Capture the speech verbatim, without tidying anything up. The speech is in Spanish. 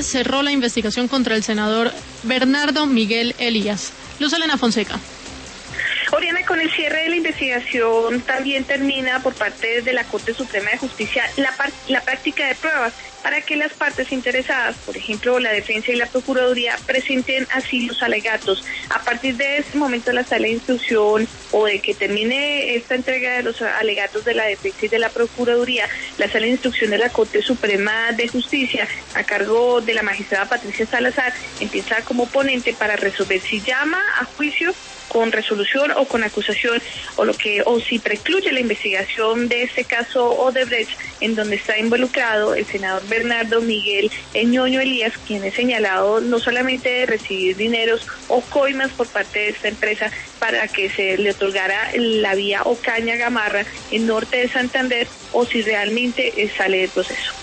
juez cerró la investigación contra el senador Bernardo Miguel Elías. Luz Helena Fonseca. Oriana, con el cierre de la investigación también termina por parte de la Corte Suprema de Justicia la, la práctica de pruebas para que las partes interesadas, por ejemplo la defensa y la Procuraduría, presenten así los alegatos. A partir de este momento la sala de instrucción o de que termine esta entrega de los alegatos de la defensa y de la Procuraduría, la sala de instrucción de la Corte Suprema de Justicia, a cargo de la magistrada Patricia Salazar, empieza como ponente para resolver si llama a juicio con resolución o con acusación, o lo que o si precluye la investigación de este caso Odebrecht, en donde está involucrado el senador Bernardo Miguel Ñoño Elías, quien es señalado no solamente de recibir dineros o coimas por parte de esta empresa para que se le otorgara la vía Ocaña Gamarra en norte de Santander, o si realmente sale del proceso.